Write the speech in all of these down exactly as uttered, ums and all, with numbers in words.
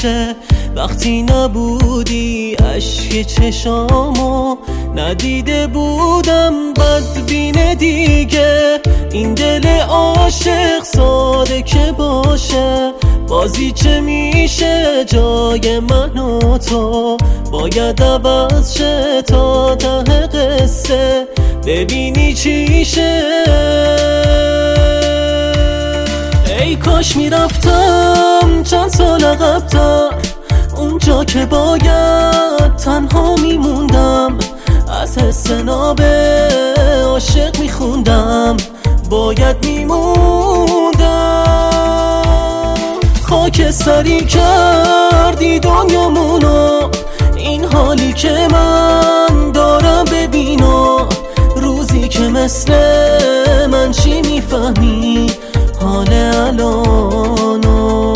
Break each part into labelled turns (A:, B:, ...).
A: باشه. وقتی نبودی اشک چشامو ندیده بودم بدبین دیگه. این دل عاشق ساده که باشه، بازی چه میشه جای من و تو؟ باید عوض شه تا ته قصه ببینی چیشه. ای کاش میرفتم چند سال عقب‌تر، اونجا که باید تنها میموندم. از حس ناب عاشق میخوندم، باید میموندم. خاک سری کردی دنیامونو، این حالی که من دارم ببینو. روزی که مثل من چی میفهمی حال الانو؟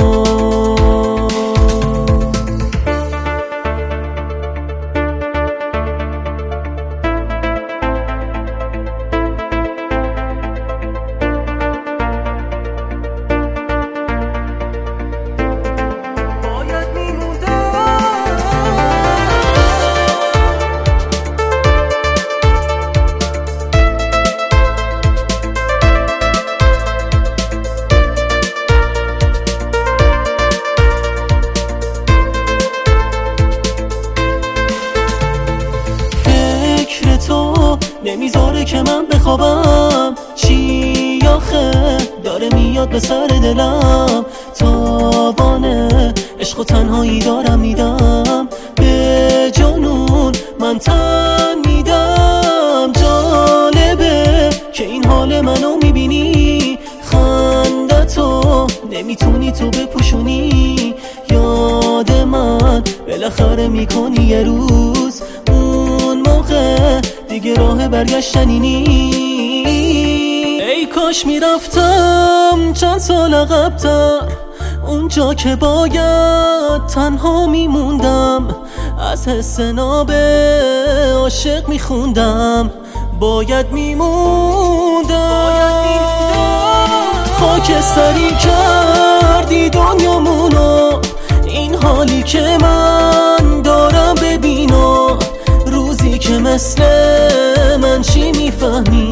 A: نمیذاره که من بخوابم، چی آخه داره میاد به سر دلم؟ تاوانه عشق و تنهایی دارم میدم به جنون، من تن میدم. جالبه که این حال منو میبینی، خندتو نمیتونی تو بپوشونی. یاد من بالاخره میکنی یه روز، اون موقع دیگه راه برگشتنی نی. ای کاش میرفتم چند سال عقب‌تر، اونجا که باید تنها میموندم. از حس ناب عاشق میخوندم، باید میموندم. خاک سری کردی دنیامونو، این حالی که من دارم ببینو. روزی که مثل من چی میفهمی